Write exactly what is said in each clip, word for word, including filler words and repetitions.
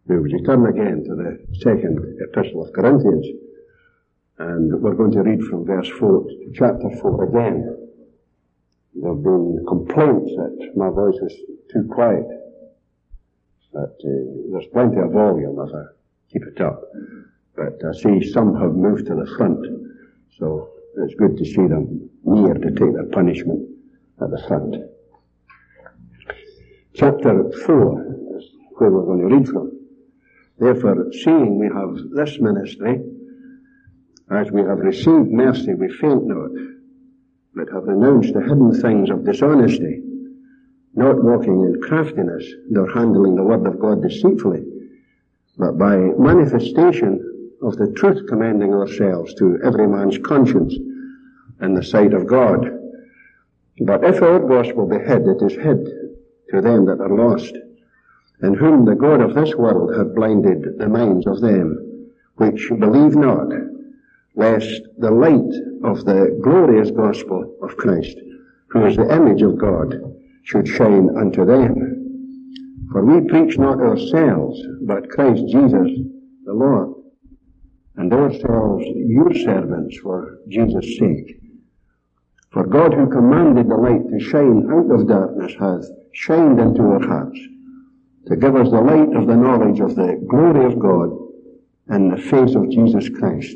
Now, would you turn again to the second epistle of Corinthians, and we're going to read from verse four to chapter four again. There have been complaints that my voice is too quiet, but uh, there's plenty of volume if I keep it up. But I see some have moved to the front, so it's good to see them near to take their punishment at the front. Chapter four is where we're going to read from. Therefore, seeing we have this ministry, as we have received mercy, we faint not, but have renounced the hidden things of dishonesty, not walking in craftiness, nor handling the word of God deceitfully, but by manifestation of the truth commending ourselves to every man's conscience in the sight of God. But if our gospel be hid, it is hid to them that are lost, in whom the God of this world hath blinded the minds of them which believe not, lest the light of the glorious gospel of Christ, who is the image of God, should shine unto them. For we preach not ourselves, but Christ Jesus the Lord, and ourselves your servants for Jesus' sake. For God, who commanded the light to shine out of darkness, hath shined into our hearts, to give us the light of the knowledge of the glory of God in the face of Jesus Christ.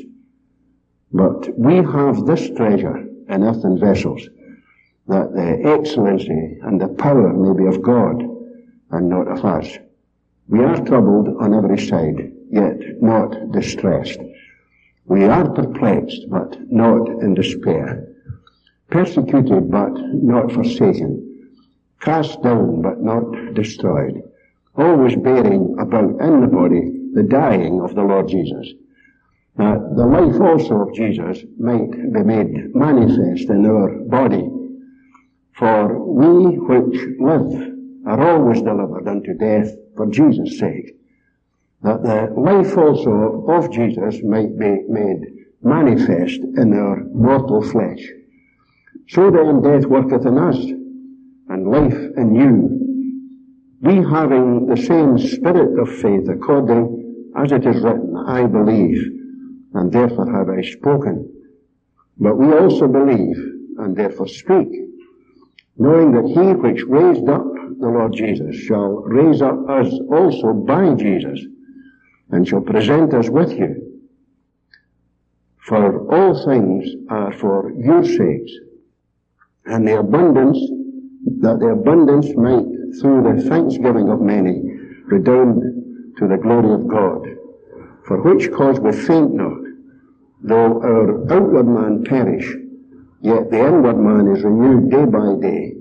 But we have this treasure in earthen vessels, that the excellency and the power may be of God, and not of us. We are troubled on every side, yet not distressed. We are perplexed, but not in despair. Persecuted, but not forsaken. Cast down, but not destroyed. Always bearing about in the body the dying of the Lord Jesus, that the life also of Jesus might be made manifest in our body. For we which live are always delivered unto death for Jesus' sake, that the life also of Jesus might be made manifest in our mortal flesh. So then death worketh in us, and life in you, we having the same spirit of faith, according as it is written, I believe, and therefore have I spoken. But we also believe, and therefore speak, knowing that he which raised up the Lord Jesus shall raise up us also by Jesus, and shall present us with you. For all things are for your sakes, and the abundance, that the abundance might, through the thanksgiving of many, redound to the glory of God. For which cause we faint not, though our outward man perish, yet the inward man is renewed day by day.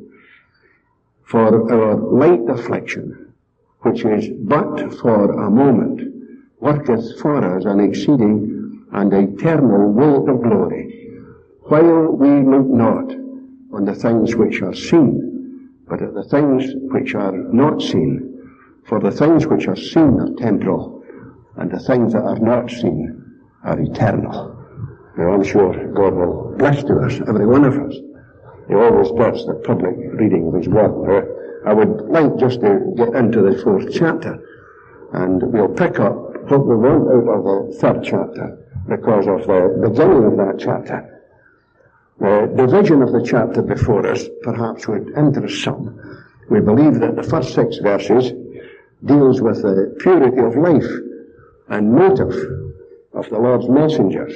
For our light affliction, which is but for a moment, worketh for us an exceeding and eternal weight of glory, while we look not on the things which are seen, but at the things which are not seen. For the things which are seen are temporal, and the things that are not seen are eternal. Now, I'm sure God will bless to us, every one of us. He always gets the public reading of His Word. Now, I would like just to get into the fourth chapter, and we'll pick up what we want out of the third chapter, because of the beginning of that chapter. The division of the chapter before us perhaps would interest some. We believe that the first six verses deals with the purity of life and motive of the Lord's messengers,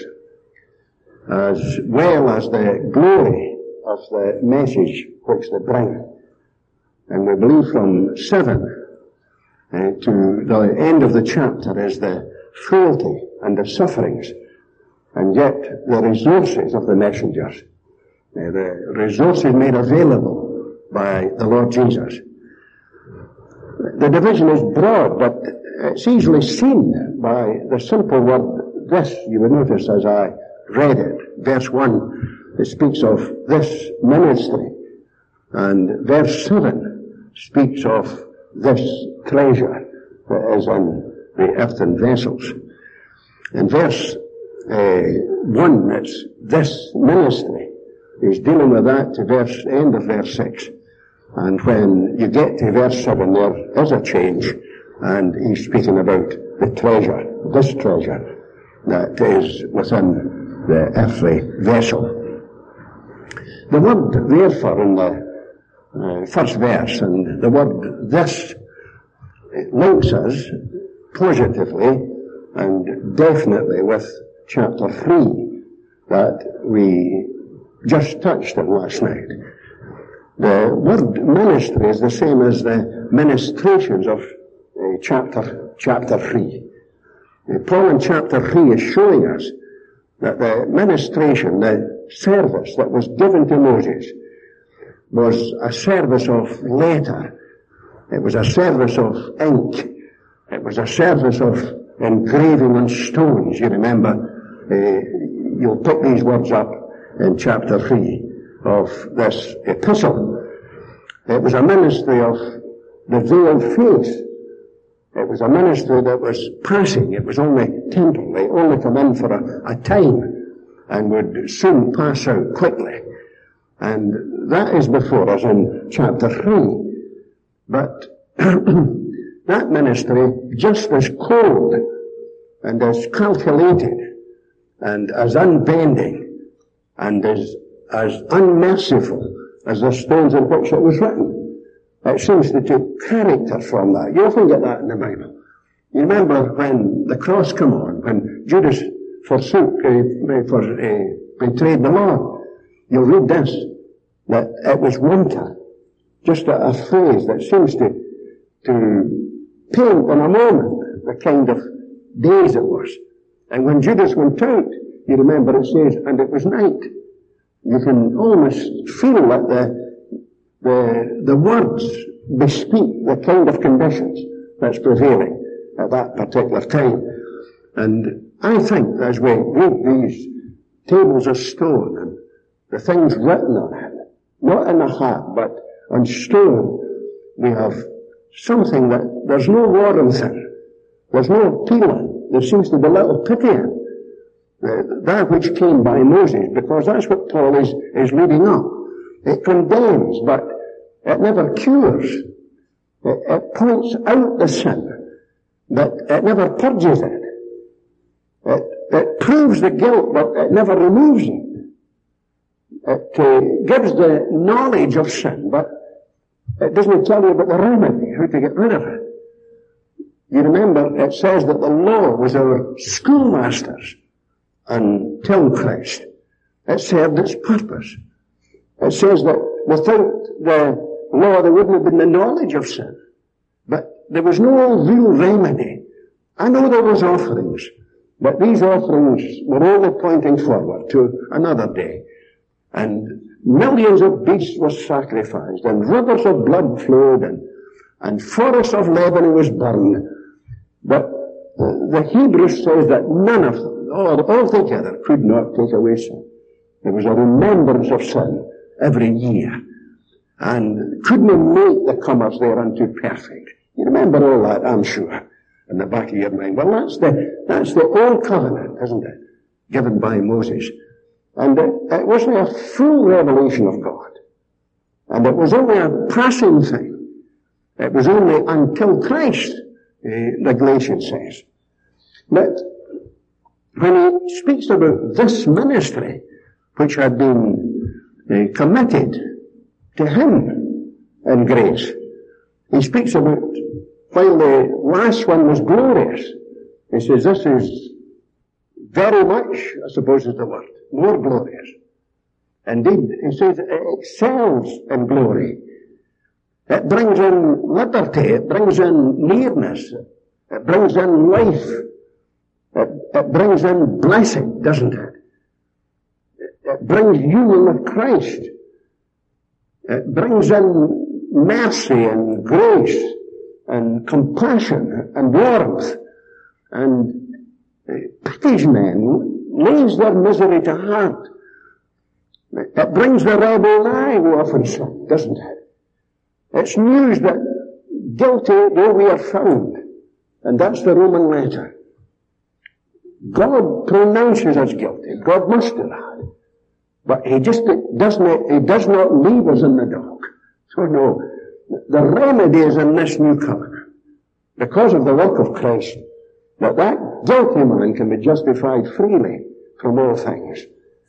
as well as the glory of the message which they bring. And we believe from seven uh, to the end of the chapter is the cruelty and the sufferings, and yet the resources of the messengers, uh, the resources made available by the Lord Jesus. The division is broad, but it's easily seen by the simple word this. You would notice as I read it, verse one, it speaks of this ministry, and verse seven speaks of this treasure that is in the earthen vessels. In verse uh, one, it's this ministry. He's dealing with that to verse end of verse six. And when you get to verse seven, there is a change, And he's speaking about the treasure, this treasure that is within the earthly vessel. The word therefore in the uh, first verse, and the word this, links us positively and definitely with chapter three that we just touched on last night. The word ministry is the same as the ministrations of uh, chapter chapter three. Uh, Paul in chapter three is showing us that the ministration, the service that was given to Moses, was a service of letter. It was a service of ink. It was a service of engraving on stones. You remember, uh, you'll pick these words up in chapter three of this epistle. It was a ministry of the veiled face. It was a ministry that was passing. It was only temporary, only come in for a, a time and would soon pass out quickly. And that is before us in chapter three. But that ministry, just as cold and as calculated and as unbending and as, as unmerciful as the stones in which it was written, it seems to take character from that. You often get that in the Bible. You remember when the cross came on, when Judas forsook, uh, for, uh, betrayed the Lord. You'll read this, that it was winter. Just a, a phrase that seems to, to paint in a moment the kind of days it was. And when Judas went out, you remember it says, and it was night. You can almost feel that the The, the words bespeak the kind of conditions that's prevailing at that particular time. And I think as we read these tables of stone and the things written on it, not in a hat, but on stone, we have something that there's no warmth in. There's no appeal. There seems to be little pity in uh, that which came by Moses, because that's what Paul is, is leading up. It condemns, but it never cures. It, it points out the sin, but it never purges it. It, it proves the guilt, but it never removes it. It uh, gives the knowledge of sin, but it doesn't tell you about the remedy, how to get rid of it. You remember, it says that the law was our schoolmasters until Christ. It served its purpose. It says that without the law there wouldn't have been the knowledge of sin. But there was no real remedy. I know there was offerings, but these offerings were only pointing forward to another day. And millions of beasts were sacrificed, and rivers of blood flowed, and, and forests of Lebanon was burned. But the, the Hebrews says that none of them, all, altogether, could not take away sin. There was a remembrance of sin every year, and couldn't make the comers thereunto perfect. You remember all that, I'm sure, in the back of your mind. Well, that's the that's the old covenant, isn't it, given by Moses, and it, it wasn't a full revelation of God, and it was only a passing thing. It was only until Christ, uh, the Galatians says. But when he speaks about this ministry, which had been Uh, committed to him in grace, he speaks about, while the last one was glorious, he says this is very much, I suppose is the word, more glorious. Indeed, he says it excels in glory. It brings in liberty, it brings in nearness, it brings in life, it, it brings in blessing, doesn't it? It brings union with Christ. It brings in mercy and grace and compassion and warmth and pities men, lays their misery to heart. It brings the rebel eye, we often say, doesn't it? It's news that guilty though we are found, and that's the Roman letter. God pronounces us guilty. God must do that. But he just does not, he does not leave us in the dark. So no, the remedy is in this new covenant. because of the work of Christ, that that guilty man can be justified freely from all things.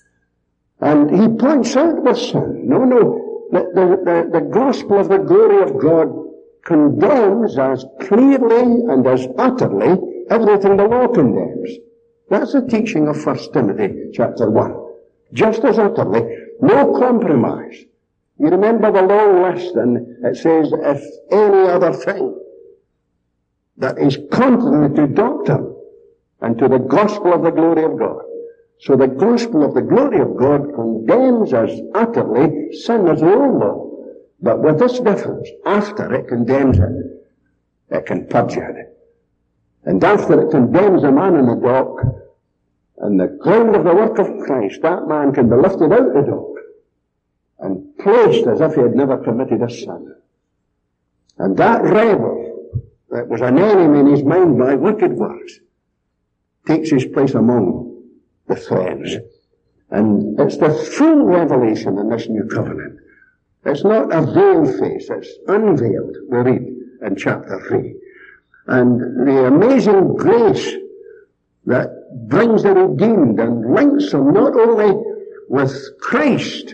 And he points out this sin. No, no, the, the, the, the gospel of the glory of God condemns as clearly and as utterly everything the law condemns. That's the teaching of First Timothy chapter one. Just as utterly, no compromise. You remember the long list, and it says, if any other thing that is contrary to doctrine and to the gospel of the glory of God. So the gospel of the glory of God condemns as utterly sin as the old law. But with this difference, after it condemns it, it can purge it. And after it condemns a man in the dock, and the ground of the work of Christ, that man can be lifted out the dock and placed as if he had never committed a sin. And that rebel that was an enemy in his mind by wicked works takes his place among the friends. And it's the full revelation in this new covenant. It's not a veiled face, it's unveiled, we read in chapter three. And the amazing grace that brings the redeemed and links them not only with Christ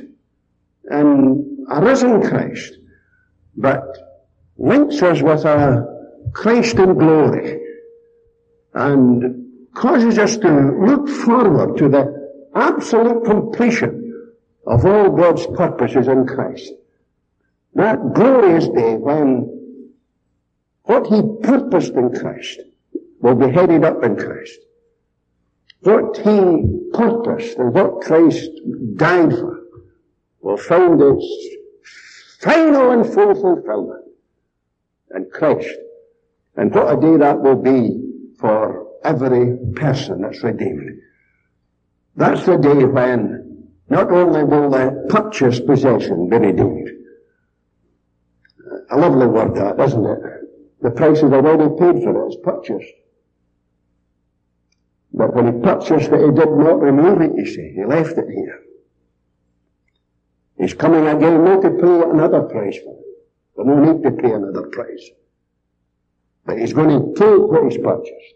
and a risen Christ, but links us with a Christ in glory and causes us to look forward to the absolute completion of all God's purposes in Christ. That glorious day when what He purposed in Christ will be headed up in Christ. What He purposed and what Christ died for will find its final and full fulfillment in Christ. And what a day that will be for every person that's redeemed. That's the day when not only will the purchased possession be redeemed. A lovely word that, isn't it? The price is already paid for it, it's purchased. But when he purchased it, he did not remove it, you see. He left it here. He's coming again not to pay another price for it. There's no need to pay another price. But he's going to take what he's purchased.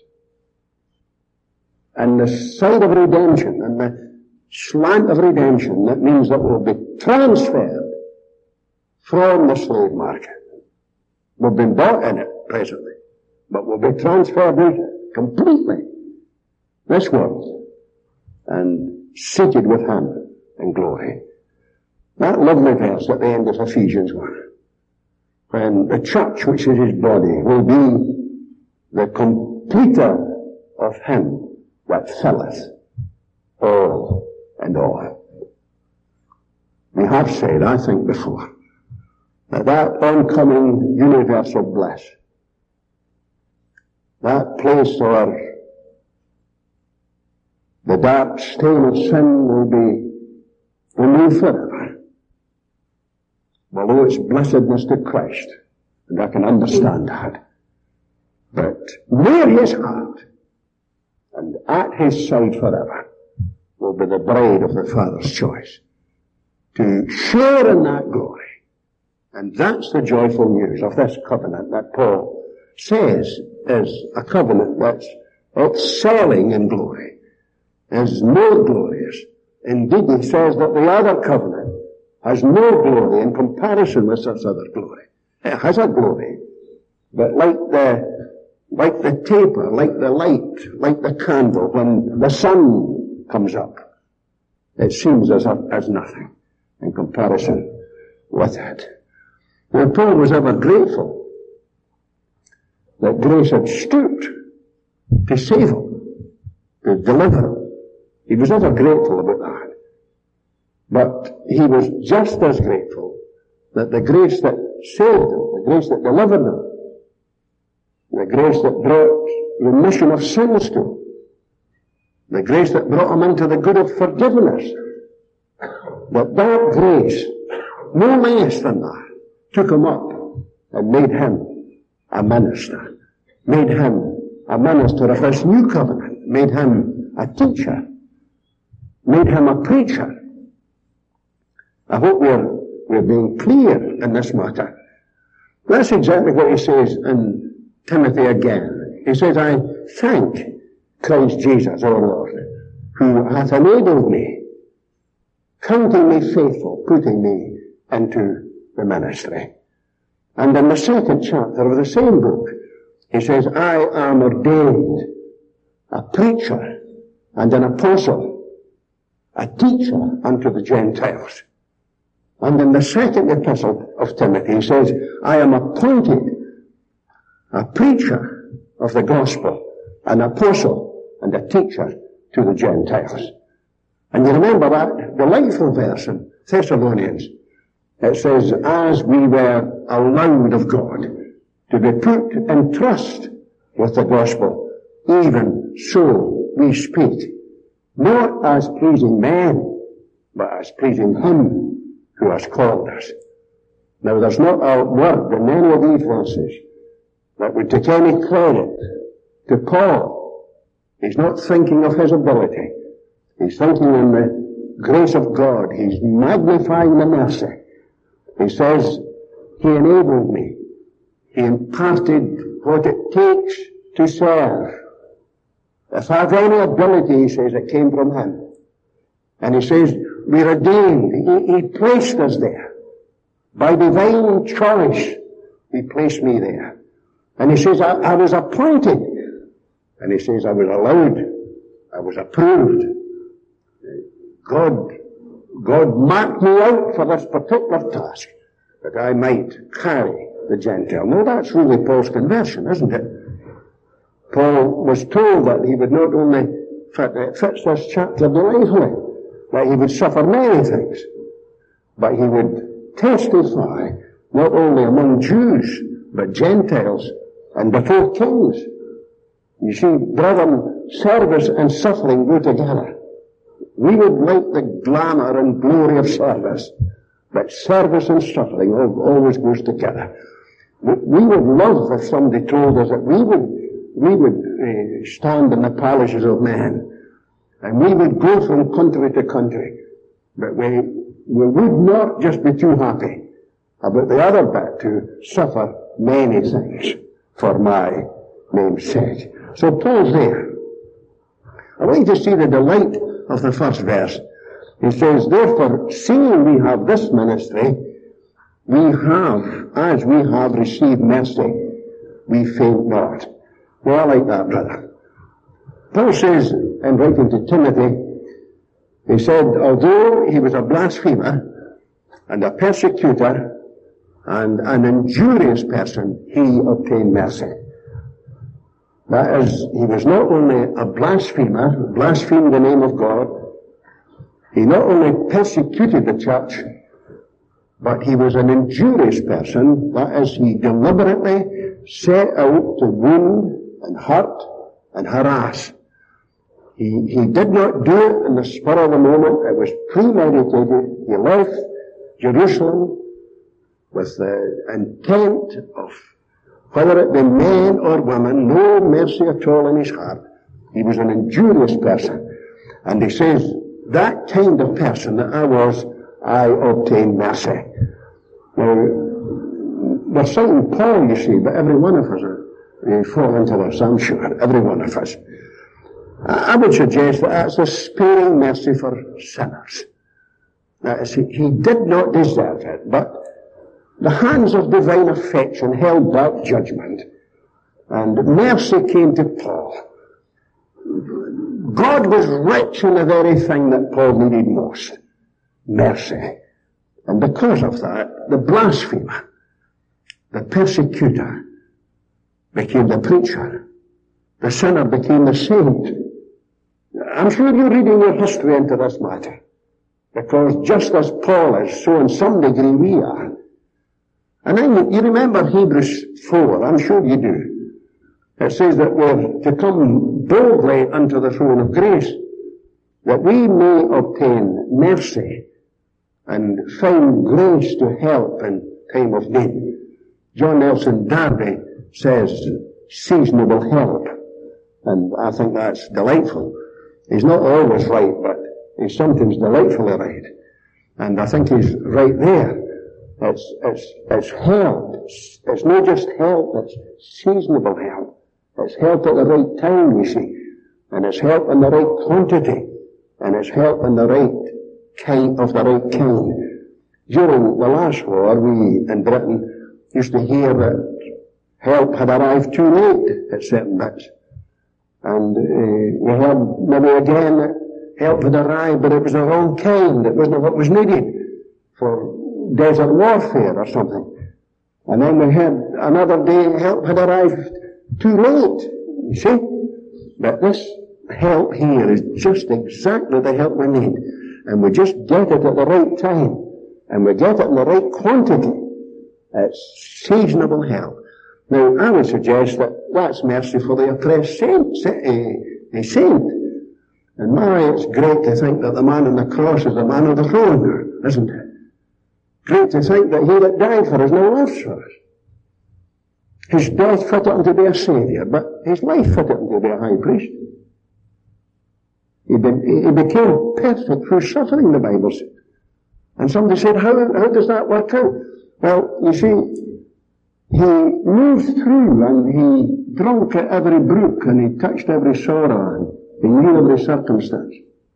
And the side of redemption and the slant of redemption, that means that we'll be transferred from the slave market. We've been bought in it presently, but we'll be transferred into it completely. This world, and seated with Him in glory. That lovely verse at the end of Ephesians one. When the church, which is His body, will be the completer of Him that filleth all and all. We have said, I think before, that that oncoming universal bliss, that place where the dark stain of sin will be removed forever, will owe its blessedness to Christ, and I can understand that. But near His heart and at His side forever will be the bride of the Father's choice, to share in that glory. And that's the joyful news of this covenant that Paul says is a covenant that's excelling in glory, is more glorious. Indeed, he says that the other covenant has no glory in comparison with such other glory. It has a glory, but like the, like the taper, like the light, like the candle, when the sun comes up, it seems as, as nothing in comparison with it. Now, Paul was ever grateful that grace had stooped to save him, to deliver him. He was ever grateful about that. But he was just as grateful that the grace that saved him, the grace that delivered him, the grace that brought remission of sins to him, the grace that brought him into the good of forgiveness, that that grace, no less than that, took him up and made him a minister, made him a minister of this new covenant, made him a teacher, made him a preacher. I hope we're, we're being clear in this matter. That's exactly what he says in Timothy again. He says, I thank Christ Jesus, our Lord, who hath enabled me, counting me faithful, putting me into the ministry. And in the second chapter of the same book, he says, I am ordained a preacher and an apostle, a teacher unto the Gentiles. And in the second epistle of Timothy, he says, I am appointed a preacher of the gospel, an apostle and a teacher to the Gentiles. And you remember that delightful verse in Thessalonians. It says, as we were allowed of God to be put in trust with the gospel, even so we speak, not as pleasing men, but as pleasing Him who has called us. Now there's not a word in any of these verses that would take any credit to Paul. He's not thinking of his ability. He's thinking in the grace of God. He's magnifying the mercy. He says, He enabled me. He imparted what it takes to serve. If I have any ability, he says, it came from Him. And he says, we're ordained. He, he placed us there. By divine choice, He placed me there. And he says, I, I was appointed. And he says, I was allowed. I was approved. God, God marked me out for this particular task, that I might carry the Gentile. Now that's really Paul's conversion, isn't it? Paul was told that he would not only, fit, it fits this chapter delightfully, that he would suffer many things, but he would testify not only among Jews, but Gentiles and before kings. You see, brethren, service and suffering go together. We would like the glamour and glory of service, but service and suffering always goes together. We would love if somebody told us that we would, we would uh, stand in the palaces of men, and we would go from country to country, but we, we would not just be too happy about the other bit, to suffer many things for my name's sake. So Paul's there. I want you to see the delight of the first verse. He says, therefore, seeing we have this ministry, we have, as we have received mercy, we faint not. Well, I like that, brother. Paul says, in writing to Timothy, he said, although he was a blasphemer and a persecutor and an injurious person, he obtained mercy. That is, he was not only a blasphemer, blasphemed the name of God, he not only persecuted the church, but he was an injurious person. That is, he deliberately set out to wound and hurt and harass. He, he did not do it in the spur of the moment. It was premeditated. He left Jerusalem with the intent of, whether it be men or women, no mercy at all in his heart. He was an injurious person. And he says, that kind of person that I was, I obtained mercy. Now, we're citing Paul, you see, but every one of us are, we fall into this, I'm sure, every one of us. I would suggest that that's a sparing mercy for sinners. That is, he, he did not deserve it, but the hands of divine affection held back judgment, and mercy came to Paul. God was rich in the very thing that Paul needed most, mercy. And because of that, the blasphemer, the persecutor, became the preacher. The sinner became the saint. I'm sure you're reading your history into this matter, because just as Paul is, so in some degree we are. And then you remember Hebrews four, I'm sure you do. It says that we're to come boldly unto the throne of grace, that we may obtain mercy and find grace to help in time of need. John Nelson Darby says, seasonable help. And I think that's delightful. He's not always right, but he's sometimes delightfully right. And I think he's right there. It's, it's, it's help. It's, it's not just help, it's seasonable help. It's help at the right time, you see. And it's help in the right quantity. And it's help in the right kind, of the right kind. During the last war, we in Britain used to hear that help had arrived too late at certain bits. And uh, we heard maybe again that help had arrived, but it was the wrong kind. It wasn't what was needed for desert warfare or something. And then we heard another day help had arrived too late. You see? But this help here is just exactly the help we need. And we just get it at the right time. And we get it in the right quantity. It's seasonable help. Now, I would suggest that that's mercy for the oppressed saint, a, a saint. And my, it's great to think that the man on the cross is the man on the throne, isn't it? Great to think that he that died for us now lives for us. His death fitted him to be a saviour, but his life fitted him to be a high priest. He, be, he became perfect through suffering, the Bible says. And somebody said, how, how does that work out? Well, you see, he moved through and he drank at every brook and he touched every sorrow and he knew every circumstance.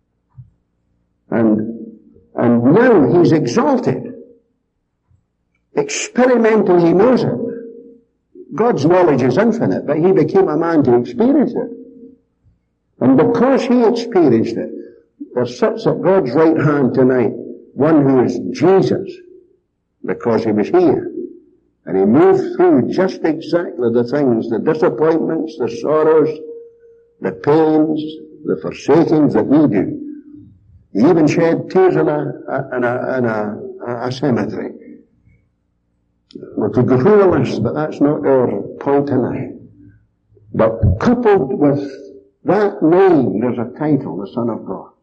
And, and now he's exalted. Experimentally he knows it. God's knowledge is infinite, but he became a man to experience it. And because he experienced it, there sits at God's right hand tonight one who is Jesus, because he was here. And he moved through just exactly the things, the disappointments, the sorrows, the pains, the forsakings that we do. He even shed tears in a, in a, in a, a cemetery. We could go through the list, but that's not our point tonight. But coupled with that name, there's a title, the Son of God.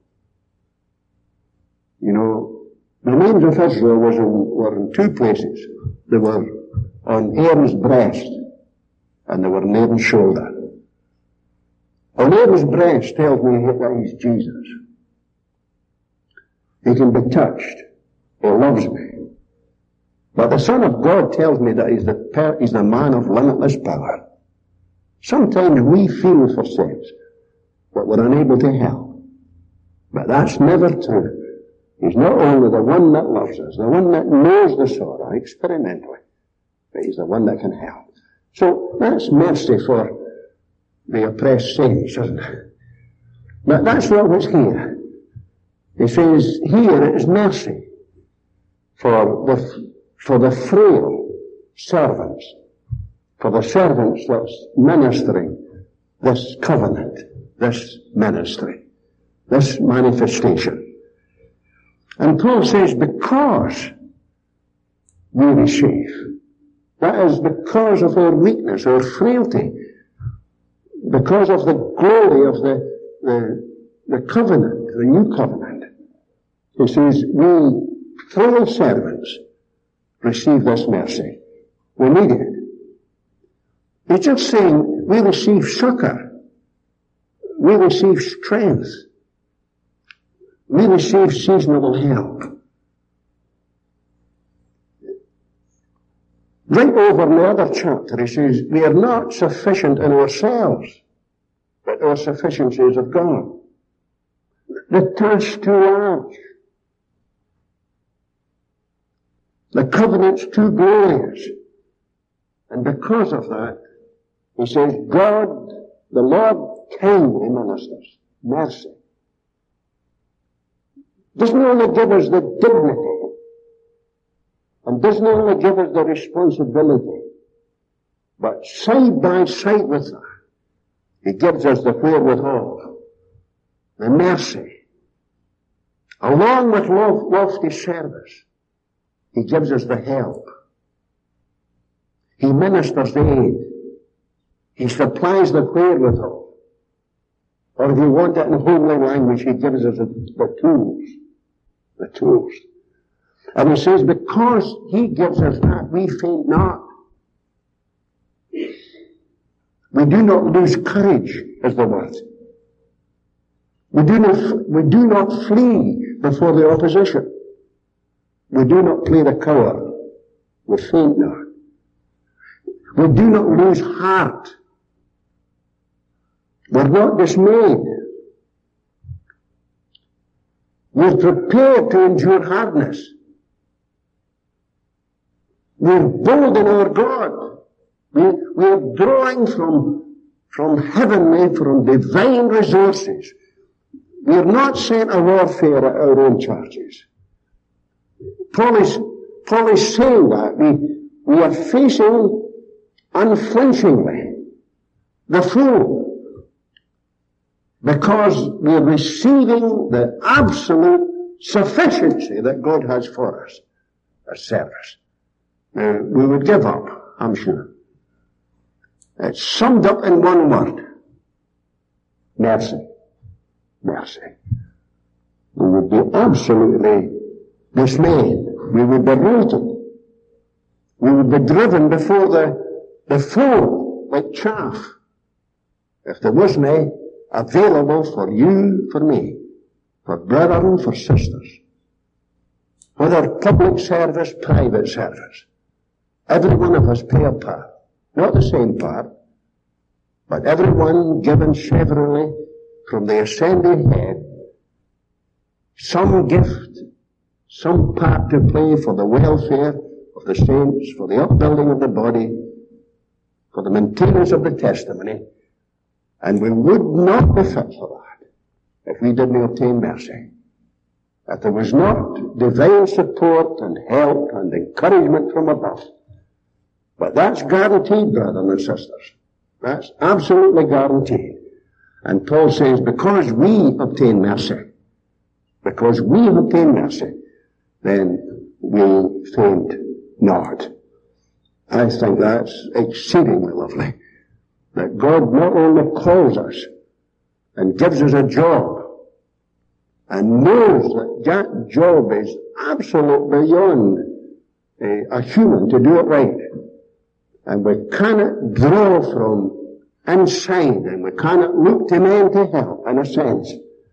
You know, the names of Israel was in, were in two places. They were on Aaron's breast, and they were on Aaron's shoulder. On Aaron's breast tells me that he's Jesus. He can be touched. He loves me. But the Son of God tells me that he's the, per, he's the man of limitless power. Sometimes we feel for ourselves that we're unable to help. But that's never true. He's not only the one that loves us, the one that knows the sorrow experimentally, but he's the one that can help. So that's mercy for the oppressed saints, isn't it? But that's not what's here. He says here it is mercy for the for the frail servants, for the servants that's ministering this covenant, this ministry, this manifestation. And Paul says, because we receive, that is because of our weakness, our frailty, because of the glory of the, the, the covenant, the new covenant. He says, we frail servants receive this mercy. We need it. He's just saying we receive succor. We receive strength. We receive seasonable help. Right over in the other chapter, he says, we are not sufficient in ourselves, but our sufficiency is of God. The task's too large. The covenant's too glorious. And because of that, he says, God, the Lord kindly ministers mercy. Doesn't only give us the dignity, and doesn't only give us the responsibility, but side by side with that, he gives us the wherewithal, the mercy. Along with lofty service, he gives us the help. He ministers the aid. He supplies the wherewithal. Or if you want it in homely language, he gives us the, the tools. The tools. And he says, because he gives us that, we faint not. We do not lose courage, is the word. We do not, we do not flee before the opposition. We do not play the coward We faint not. We do not lose heart. We're not dismayed. We're prepared to endure hardness. We're bold in our God. We, we're drawing from, from heavenly, from divine resources. We're not sent a warfare at our own churches. Paul is, Paul is saying that we, we are facing unflinchingly the foe, because we're receiving the absolute sufficiency that God has for us as service. Now, we would give up, I'm sure. It's summed up in one word. Mercy. Mercy. We would be absolutely dismayed. We would be rooted. We would be driven before the, the foe like chaff if there wasn't available for you, for me, for brethren, for sisters. Whether public service, private service. Every one of us play a part. Not the same part, but everyone given severally from the ascended head some gift, some part to play for the welfare of the saints, for the upbuilding of the body, for the maintenance of the testimony, and we would not be fit for that if we didn't obtain mercy. If there was not divine support and help and encouragement from above. But that's guaranteed, brothers and sisters. That's absolutely guaranteed. And Paul says, because we obtain mercy, because we obtain mercy, then we faint not. I think that's exceedingly lovely. That God not only calls us and gives us a job and knows that that job is absolutely beyond a, a human to do it right. And we cannot draw from inside, and we cannot look to men to help, in a sense.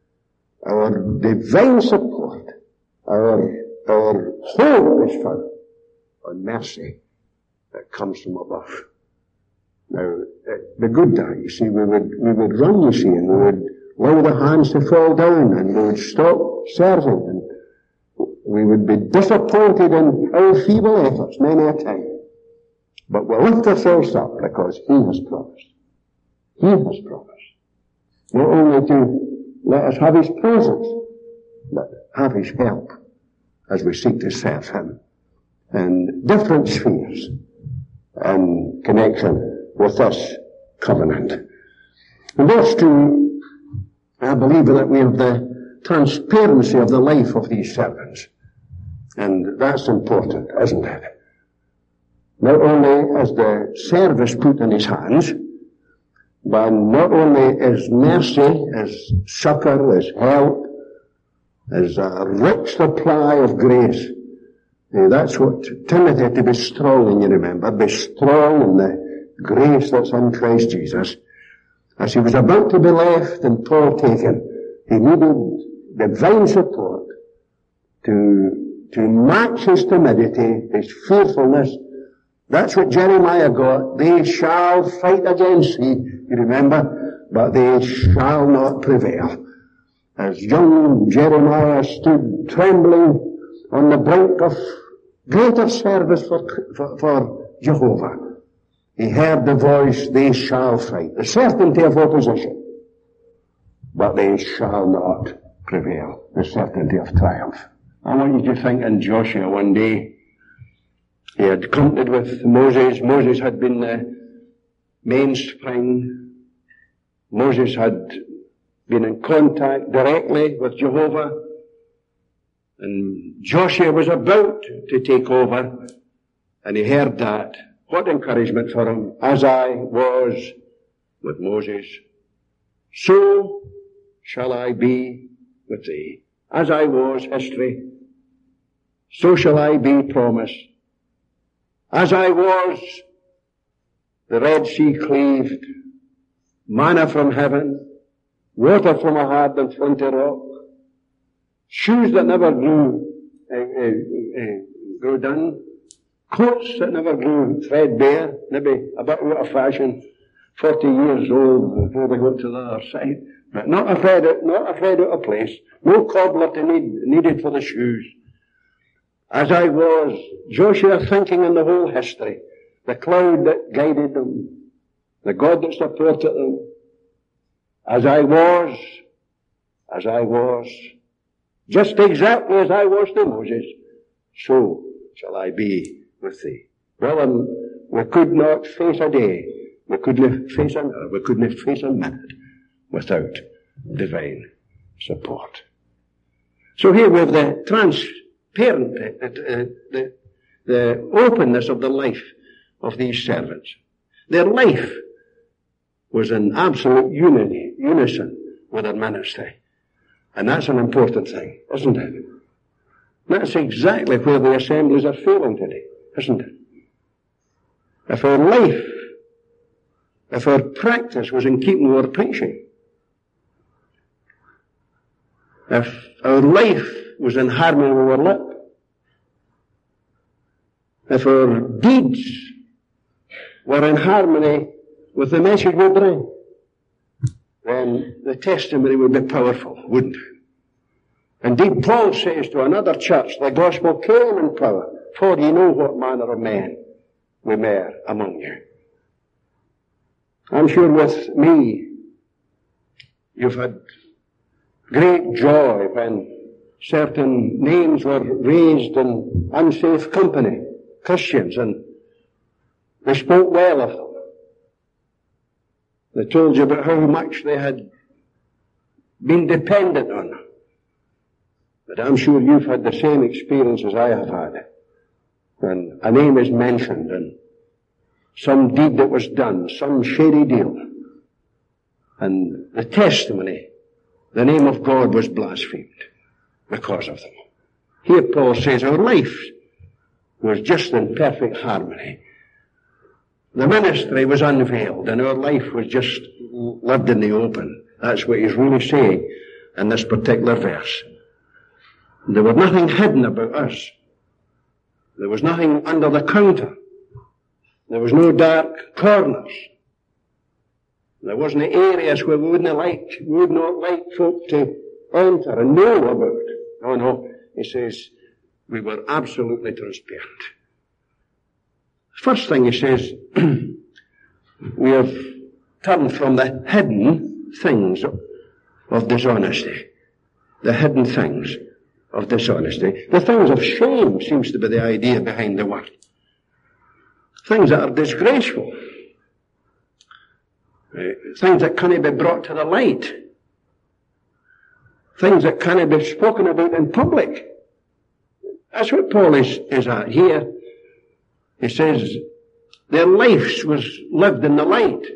Our divine support, our, our hope is found on mercy that comes from above. Now, the good day, you see, we would, we would run, you see, and we would allow the hands to fall down, and we would stop serving, and we would be disappointed in our feeble efforts many a time. But we'll lift ourselves up because He has promised. He has promised. Not only to let us have His presence, but have His help as we seek to serve Him in different spheres in connection with this covenant. In verse two, I believe that we have the transparency of the life of these servants. And that's important, isn't it? Not only is the service put in his hands, but not only is mercy, is succor, is help, is a rich supply of grace. Uh, that's what Timothy had to be strong in, you remember. Be strong in the grace that's in Christ Jesus. As he was about to be left and Paul taken, he needed divine support to, to match his timidity, his fearfulness. That's what Jeremiah got. They shall fight against thee, you remember, but they shall not prevail. As young Jeremiah stood trembling on the brink of greater service for, for, for Jehovah, he heard the voice, they shall fight. The certainty of opposition, but they shall not prevail. The certainty of triumph. I want you to think in Joshua one day. He had counted with Moses. Moses had been the mainspring. Moses had been in contact directly with Jehovah. And Joshua was about to take over. And he heard that. What encouragement for him. As I was with Moses, so shall I be with thee. As I was, history, so shall I be, promise. As I was, the Red Sea cleaved, manna from heaven, water from a hard and flinty rock, shoes that never grew, uh, uh, uh, grew done, coats that never grew threadbare, maybe a bit out of fashion, forty years old before they got to the other side. But not afraid of, not afraid of a place. No cobbler to need, needed for the shoes. As I was, Joshua thinking in the whole history, the cloud that guided them, the God that supported them, as I was, as I was, just exactly as I was to Moses, so shall I be with thee. Well, we could not face a day, we couldn't face another, we couldn't face a minute without divine support. So here we have the transparent, uh, uh, the, the openness of the life of these servants. Their life was in absolute unity, unison with their ministry. And that's an important thing, isn't it? That's exactly where the assemblies are failing today, isn't it? If our life, if our practice was in keeping with our preaching, if our life was in harmony with our lip, if our deeds were in harmony with the message we bring, then the testimony would be powerful, wouldn't it? Indeed, Paul says to another church, the gospel came in power, for ye know what manner of men we were among you. I'm sure with me, you've had great joy when certain names were raised in unsafe company, Christians, and they spoke well of them. They told you about how much they had been dependent on them. But I'm sure you've had the same experience as I have had. When a name is mentioned and some deed that was done, some shady deal, and the testimony, the name of God was blasphemed because of them. Here Paul says our life was just in perfect harmony. The ministry was unveiled and our life was just lived in the open. That's what he's really saying in this particular verse. There was nothing hidden about us. There was nothing under the counter. There was no dark corners. There wasn't areas where we wouldn't like, we would not like folk to enter and know about. No, no. He says, we were absolutely transparent. First thing he says, we have turned from the hidden things of dishonesty. The hidden things of dishonesty. The things of shame seems to be the idea behind the word. Things that are disgraceful. Uh, things that cannot be brought to the light. Things that cannot be spoken about in public. That's what Paul is, is at here. He says, their lives was lived in the light.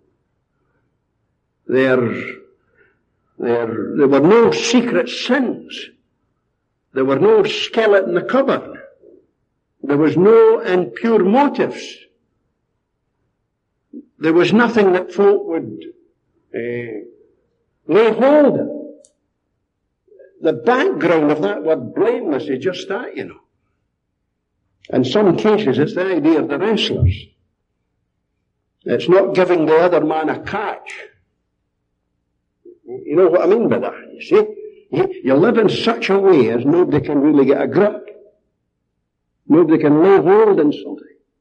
There, there, there were no secret sins. There were no skeleton in the cupboard. There was no impure motives. There was nothing that folk would uh, lay hold of. The background of that word blameless is just that, you know. In some cases, it's the idea of the wrestlers. It's not giving the other man a catch. You know what I mean by that, you see? You live in such a way as nobody can really get a grip. Nobody can lay hold on something.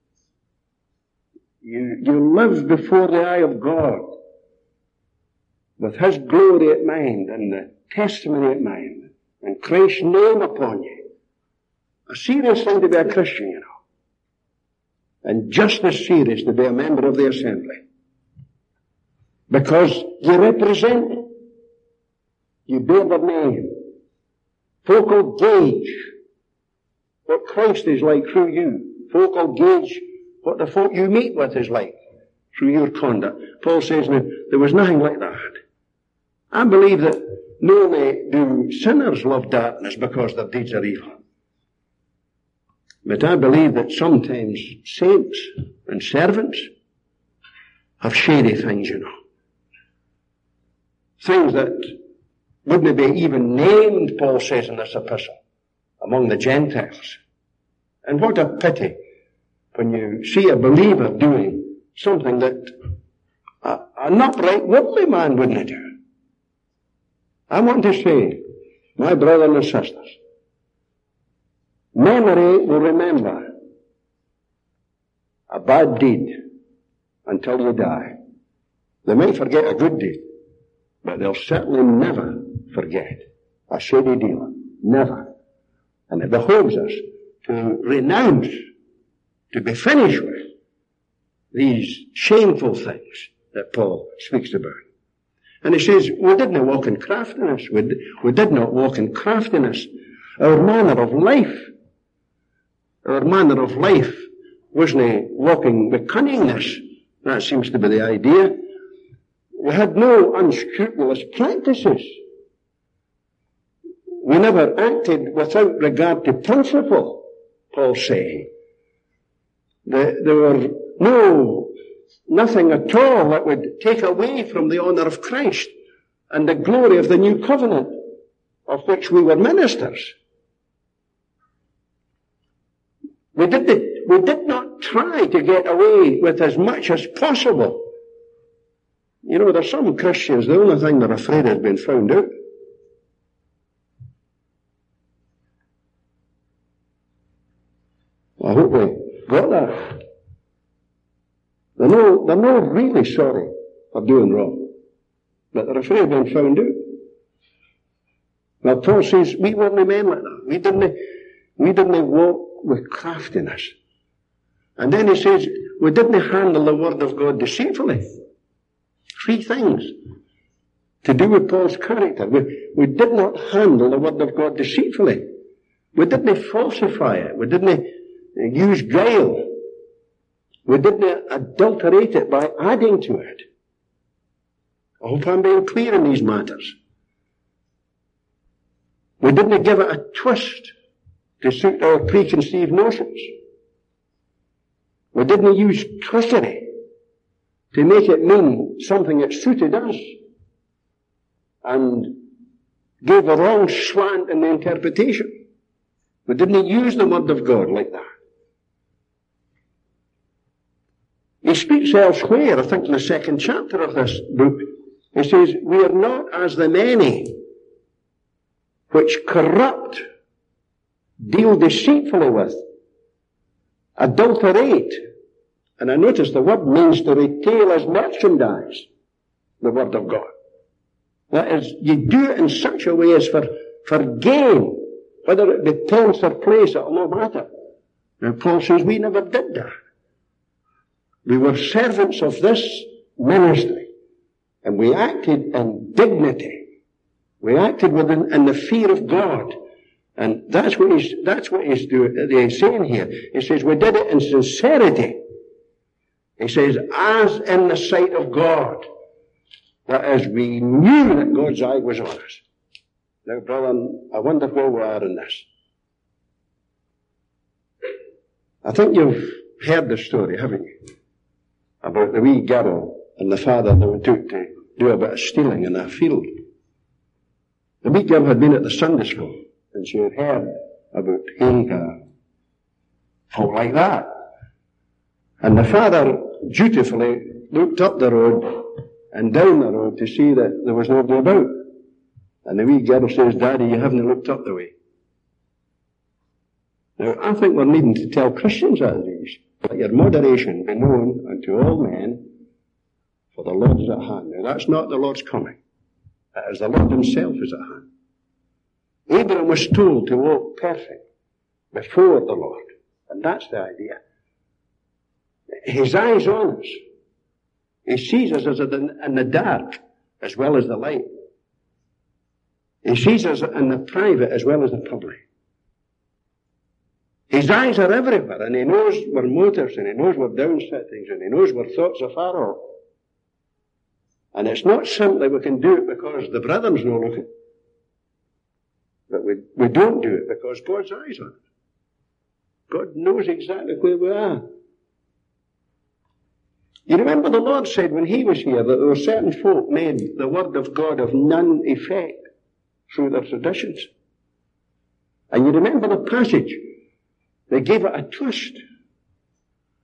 You, you live before the eye of God with His glory at mind and the testimony at mind and Christ's name upon you. A serious thing to be a Christian, you know. And just as serious to be a member of the assembly. Because you represent it. You bear the name. Folk will gauge what Christ is like through you. Folk will gauge what the folk you meet with is like through your conduct. Paul says now, there was nothing like that. I believe that not only do sinners love darkness because their deeds are evil, but I believe that sometimes saints and servants have shady things, you know. Things that wouldn't be even named, Paul says in this epistle, among the Gentiles. And what a pity when you see a believer doing something that a, an upright, worldly man wouldn't do. I want to say, my brothers and sisters, memory will remember a bad deed until you die. They may forget a good deed, but they'll certainly never forget a shady deal. Never. And it behoves us to renounce, to be finished with these shameful things that Paul speaks about. And he says, we did not walk in craftiness. We, we did not walk in craftiness. Our manner of life, our manner of life wasn't walking with cunningness. That seems to be the idea. We had no unscrupulous practices. We never acted without regard to principle, Paul's saying. There, there were no, nothing at all that would take away from the honor of Christ and the glory of the new covenant of which we were ministers. We did, the, we did not try to get away with as much as possible. You know, there's some Christians, the only thing they're afraid has been found out. I hope we got that. They're no, they're not really sorry for doing wrong, but they're afraid of being found out. Well, Paul says, we weren't men like that. We didn't, we didn't walk with craftiness. And then he says, we didn't handle the word of God deceitfully. Three things to do with Paul's character. We, we did not handle the word of God deceitfully. We didn't falsify it. We didn't use guile. We didn't adulterate it by adding to it. I hope I'm being clear in these matters. We didn't give it a twist to suit our preconceived notions. We didn't use trickery to make it mean something that suited us and gave a wrong slant in the interpretation. We didn't use the word of God like that. He speaks elsewhere, I think in the second chapter of this book, he says, we are not as the many which corrupt, deal deceitfully with, adulterate. And I notice the word means to retail as merchandise the word of God. That is, you do it in such a way as for, for gain, whether it be pence or place, it'll no matter. Now Paul says we never did that. We were servants of this ministry, and we acted in dignity. We acted within in the fear of God. And that's what he's, that's what he's doing, he's saying here. He says we did it in sincerity. He says, as in the sight of God. That is, we knew that God's eye was on us. Now, brother, I wonder where we are in this. I think you've heard the story, haven't you? About the wee girl and the father that took to do a bit of stealing in a field. The wee girl had been at the Sunday school, and she had heard about Hagar, folk like that. And the father dutifully looked up the road and down the road to see that there was nobody about. And the wee girl says, Daddy, you haven't looked up the way. Now, I think we're needing to tell Christians that these. Let your moderation be known unto all men, for the Lord is at hand. Now, that's not the Lord's coming. That is, the Lord himself is at hand. Abraham was told to walk perfect before the Lord. And that's the idea. His eye's on us. He sees us as in the dark as well as the light. He sees us in the private as well as the public. His eyes are everywhere, and he knows we're motives, and he knows we're downsittings, and he knows we're thoughts of Pharaoh. And it's not simply we can do it because the brethren's not looking. But we, we don't do it because God's eyes on it. God knows exactly where we are. You remember the Lord said when he was here that there were certain folk made the word of God of none effect through their traditions. And you remember the passage? They gave it a twist.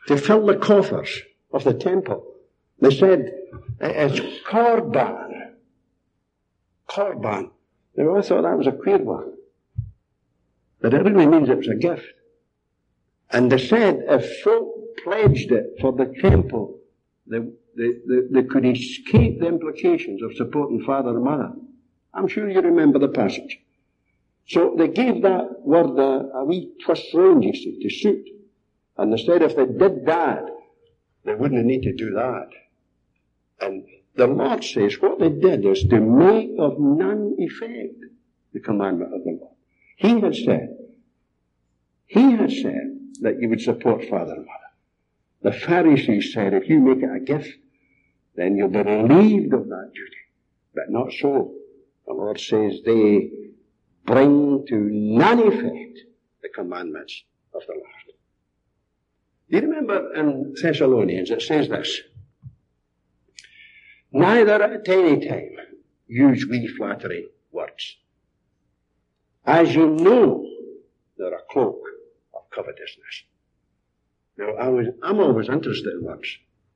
to fill the coffers of the temple. They said, it's korban. Korban. Now I thought that was a queer one. But it really means it was a gift. And they said if folk pledged it for the temple, they, they, they, they could escape the implications of supporting father and mother. I'm sure you remember the passage. So they gave that word a, a wee twist round, you see, to suit. And they said if they did that, they wouldn't need to do that. And the Lord says what they did is to make of none effect the commandment of the Lord. He had said, He had said that you would support father and mother. The Pharisees said if you make it a gift, then you'll be relieved of that duty. But not so. The Lord says they bring to none effect the commandments of the Lord. Do you remember in Thessalonians it says this? Neither at any time use we flattering words, as you know they're a cloak of covetousness. Now, I was, I'm always interested in words.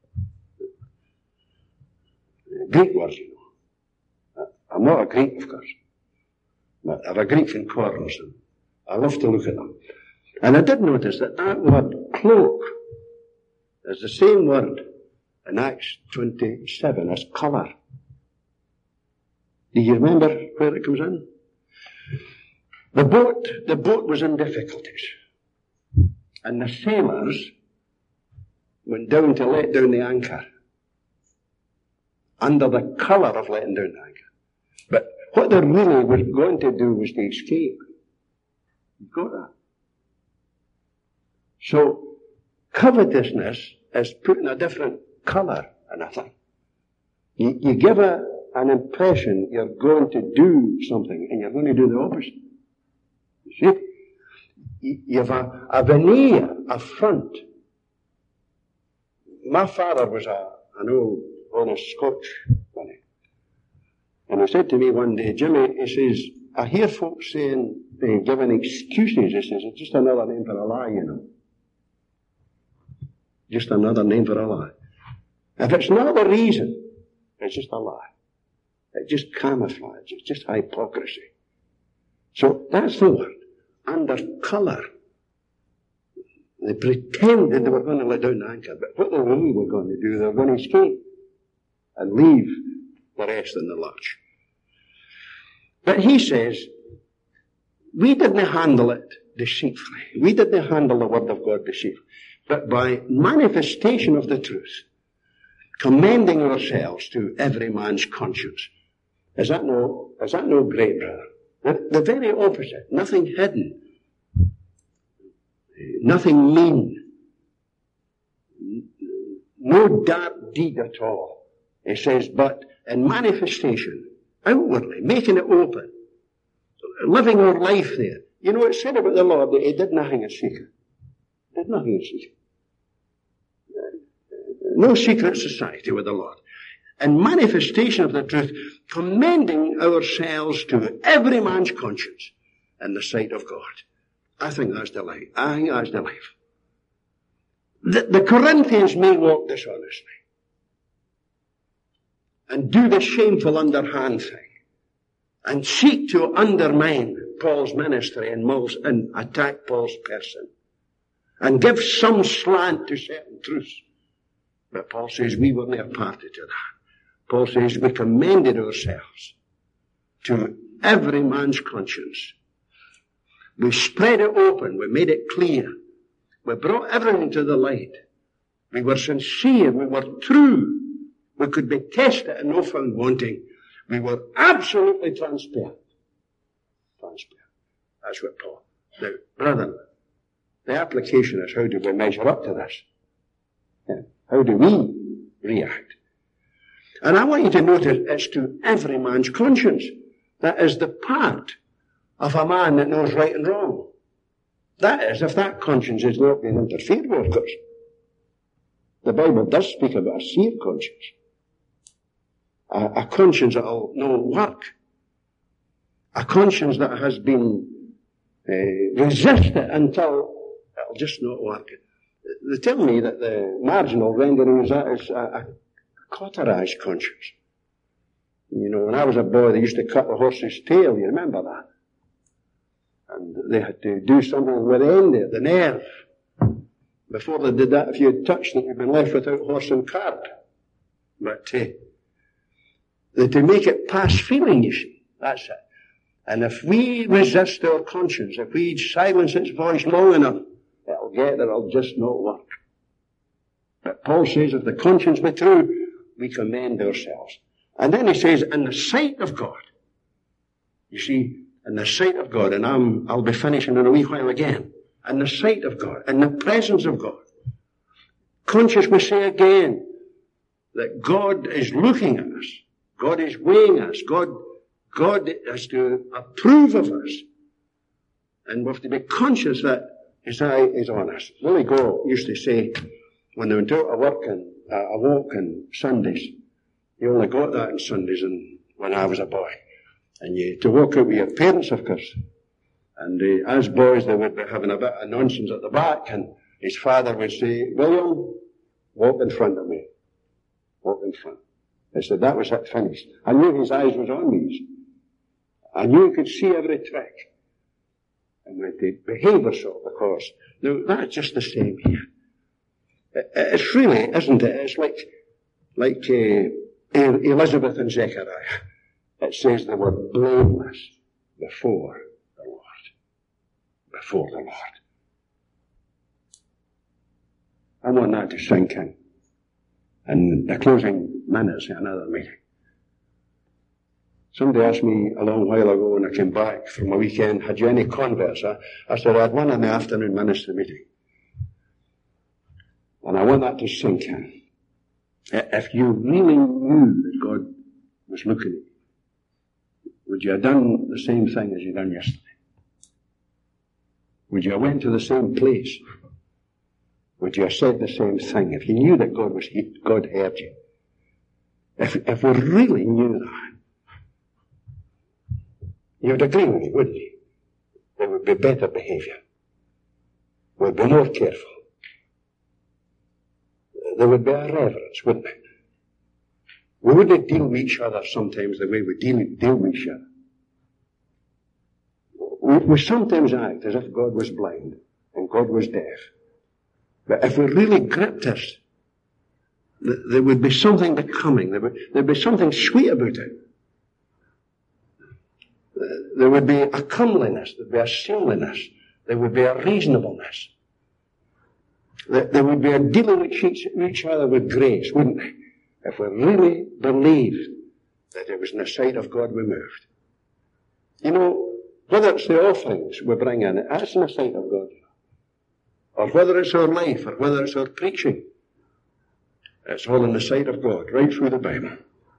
Greek words, you know. I'm not a Greek, of course. But I have a Greek in corners, and I love to look at them. And I did notice that that word cloak is the same word in Acts twenty-seven as colour. Do you remember where it comes in? The boat, the boat was in difficulties. And the sailors went down to let down the anchor under the colour of letting down the anchor. But what they really were going to do was to escape. You got that? So, covetousness is putting a different colour in a thing. You, you give a, an impression you're going to do something and you're going to do the opposite. You see? You have a, a veneer, a front. My father was a, an old, honest Scotch money. And he said to me one day, Jimmy, he says, I hear folks saying, they giving excuses. He says, it's just another name for a lie, you know. Just another name for a lie. If it's not the reason, it's just a lie. It's just camouflage. It's just hypocrisy. So that's the word. Under colour. They pretended they were going to let down the anchor, but what they really were going to do, they were going to escape and leave the rest in the lurch. But he says, we didn't handle it deceitfully. We didn't handle the word of God deceitfully. But by manifestation of the truth, commending ourselves to every man's conscience. Is that no, is that no great, brother? The, the very opposite. Nothing hidden. Nothing mean. No dark deed at all. He says, but in manifestation, outwardly, making it open, living our life there. You know, it said about the Lord that he did nothing in secret. Did nothing in secret. No secret society with the Lord. And manifestation of the truth, commending ourselves to every man's conscience in the sight of God. I think that's the life. I think that's the life. The, the Corinthians may walk dishonestly and do the shameful underhand thing and seek to undermine Paul's ministry and, Paul's, and attack Paul's person and give some slant to certain truths. But Paul says we were never party to that. Paul says we commended ourselves to every man's conscience. We spread it open. We made it clear. We brought everything to the light. We were sincere. We were true. We could be tested and no found wanting. We were absolutely transparent. Transparent. That's what Paul. Now, brethren, the application is how do we measure up to this? Yeah. How do we react? And I want you to notice it's to every man's conscience. That is the part of a man that knows right and wrong. That is, if that conscience is not being interfered with, of course. The Bible does speak about a seer conscience. A, a conscience that will not work. A conscience that has been uh, resisted until it'll just not work. They tell me that the marginal rendering is a, is a, a cauterized conscience. You know, when I was a boy, they used to cut the horse's tail. You remember that? And they had to do something with the end there, the nerve. Before they did that, if you had touched it, you'd been left without horse and cart. But uh, they, to make it past feeling, you see, that's it. And if we resist our conscience, if we silence its voice long enough, it'll get there, it'll just not work. But Paul says, if the conscience be true, we commend ourselves. And then he says, in the sight of God. You see, in the sight of God, and I'm, I'll be finishing in a wee while again. In the sight of God, in the presence of God. Conscience will say again that God is looking at us. God is weighing us. God, God has to approve of us. And we have to be conscious that His eye is on us. Willie Gore used to say, when they went out to work and uh, a walk on Sundays, you only got that on Sundays and when I was a boy. And you to walk out with your parents, of course. And uh, as boys, they would be having a bit of nonsense at the back, and his father would say, William, walk in front of me. Walk in front. I said, that was it, finished. I knew his eyes was on me. I knew he could see every trick. And when they behave ourselves, of course. Now, that's just the same here. It's really, isn't it? It's like, like uh, Elizabeth and Zechariah. It says they were blameless before the Lord. Before the Lord. I want that to sink in. And the closing minutes of another meeting. Somebody asked me a long while ago when I came back from a weekend, had you any converts? I, I said, I had one in the afternoon ministry meeting. And I want that to sink in. If you really knew that God was looking at you, would you have done the same thing as you done yesterday? Would you have went to the same place? Would you have said the same thing if you knew that God was God heard you? If if we really knew that, you would agree with me, wouldn't you? There would be better behaviour. We'd be more careful. There would be a reverence, wouldn't it? We wouldn't deal with each other sometimes the way we deal, deal with each other. We, we sometimes act as if God was blind and God was deaf. But if we really gripped us, there would be something becoming. There would there'd be something sweet about it. There would be a comeliness. There would be a seemliness. There would be a reasonableness. There would be a dealing with each, each other with grace, wouldn't there? If we really believed that it was in the sight of God we moved. You know, whether it's the offerings we bring in, that's in the sight of God. Or whether it's our life, or whether it's our preaching, it's all in the sight of God, right through the Bible.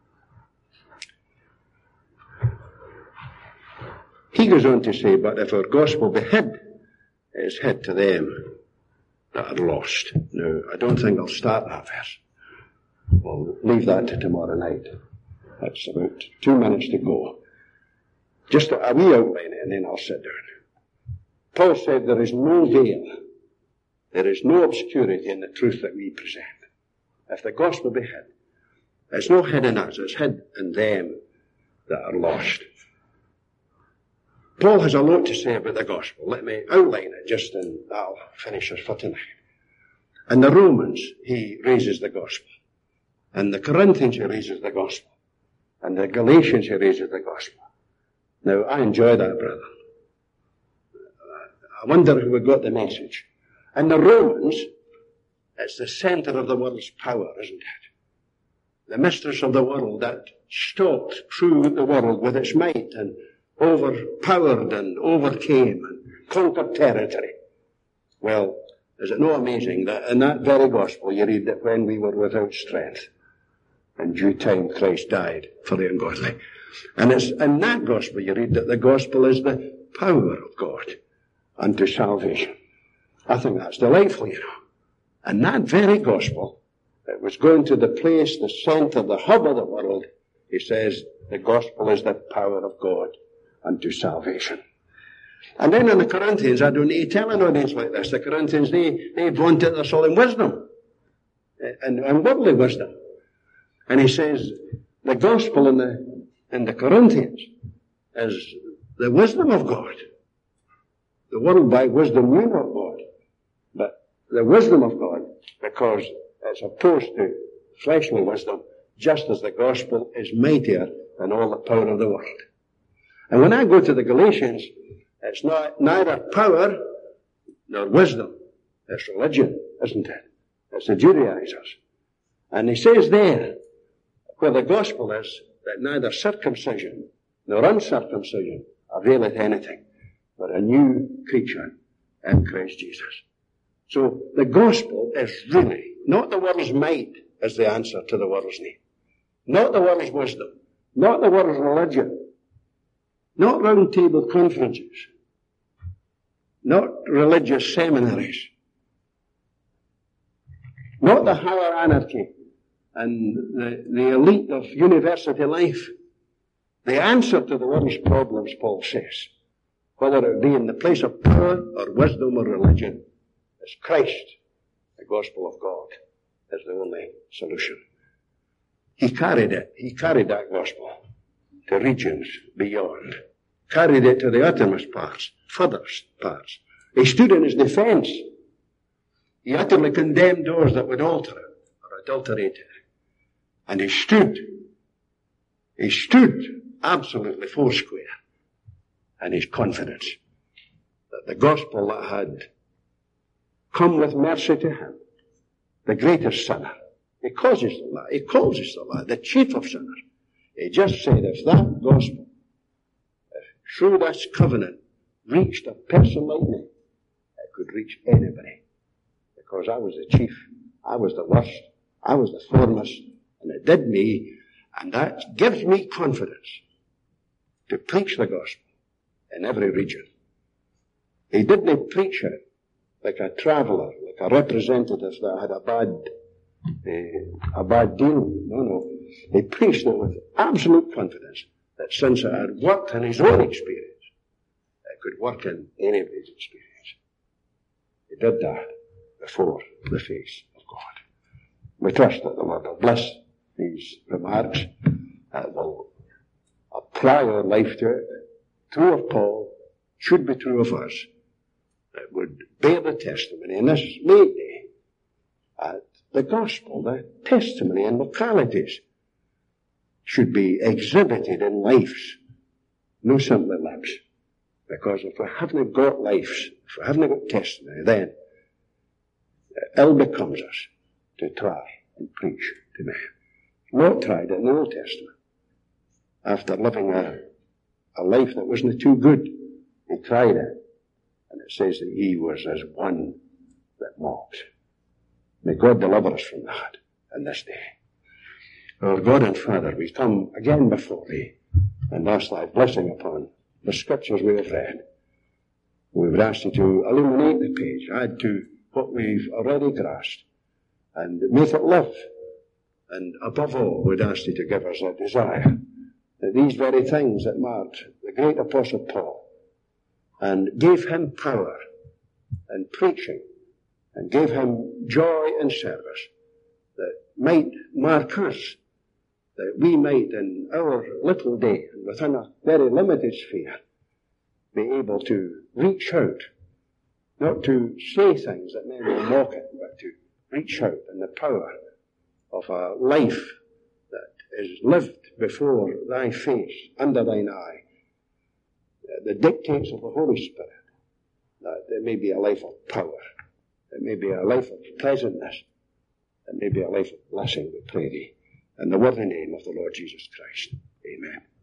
He goes on to say, but if our gospel be hid, it is hid to them that are lost. Now, I don't think I'll start that verse. We'll leave that to tomorrow night. That's about two minutes to go. Just a, a wee outline, and then I'll sit down. Paul said there is no veil. There is no obscurity in the truth that we present. If the gospel be hid, it's not hid in us, it's hid in them that are lost. Paul has a lot to say about the gospel. Let me outline it just and I'll finish us for tonight. In the Romans, he raises the gospel. In the Corinthians, he raises the gospel. In the Galatians, he raises the gospel. Now, I enjoy that, brother. I wonder who got the message. In the Romans, it's the center of the world's power, isn't it? The mistress of the world that stalked through the world with its might and overpowered and overcame and conquered territory. Well, is it not amazing that in that very gospel you read that when we were without strength, in due time Christ died for the ungodly. And it's in that gospel you read that the gospel is the power of God unto salvation. I think that's delightful, you know. And that very gospel, it was going to the place, the center, the hub of the world. He says the gospel is the power of God unto salvation. And then in the Corinthians, I don't need to tell an audience like this, the Corinthians, they, they vaunted their soul in wisdom, and, and worldly wisdom. And he says, the gospel in the, in the Corinthians is the wisdom of God. The world by wisdom knew not God, but the wisdom of God, because it's opposed to fleshly wisdom, just as the gospel is mightier than all the power of the world. And when I go to the Galatians, it's not neither power nor wisdom. It's religion, isn't it? It's the Judaizers. And he says there, where the gospel is, that neither circumcision nor uncircumcision availeth anything, but a new creature in Christ Jesus. So the gospel is really not the world's might as the answer to the world's need. Not the world's wisdom. Not the world's religion. Not round table conferences. Not religious seminaries. Not the higher anarchy and the, the elite of university life. The answer to the world's problems, Paul says, whether it be in the place of power or wisdom or religion, is Christ, the gospel of God, is the only solution. He carried it. He carried that gospel to regions beyond. Carried it to the uttermost parts, furthest parts. He stood in his defense. He utterly condemned those that would alter it or adulterate it. And he stood. He stood absolutely foursquare in his confidence that the gospel that had come with mercy to him, the greatest sinner, he causes the lie, he calls us the lie, the chief of sinners. He just said, if that gospel, if through this covenant reached a person like me, it could reach anybody. Because I was the chief, I was the worst, I was the foremost, and it did me, and that gives me confidence to preach the gospel in every region. He didn't preach it like a traveller, like a representative that had a bad, uh, a bad deal. No, no. He preached it with absolute confidence that since it had worked in his own experience, it could work in anybody's experience. He did that before the face of God. We trust that the Lord will bless these remarks, that will apply our life to it. True of Paul, should be true of us. It would bear the testimony in this May Day at the gospel, the testimony in localities should be exhibited in lives, no simply lips. Because if we haven't got lives, if we haven't got testimony, then it ill becomes us to try and preach to men. Lot tried it in the Old Testament. After living a, a life that wasn't too good, he tried it. And it says that he was as one that mocked. May God deliver us from that in this day. Our God and Father, we come again before thee and ask thy blessing upon the scriptures we have read. We would ask you to illuminate the page, add to what we've already grasped, and make it live. And above all, we'd ask you to give us a desire that these very things that marked the great Apostle Paul and gave him power in preaching and gave him joy in service, that might mark us, that we might in our little day and within a very limited sphere be able to reach out, not to say things that men will mock it, but to reach out in the power of a life that is lived before thy face, under thine eye, the dictates of the Holy Spirit, that there may be a life of power, it may be a life of pleasantness, it may be a life of blessing, we pray thee, in the worthy name of the Lord Jesus Christ. Amen.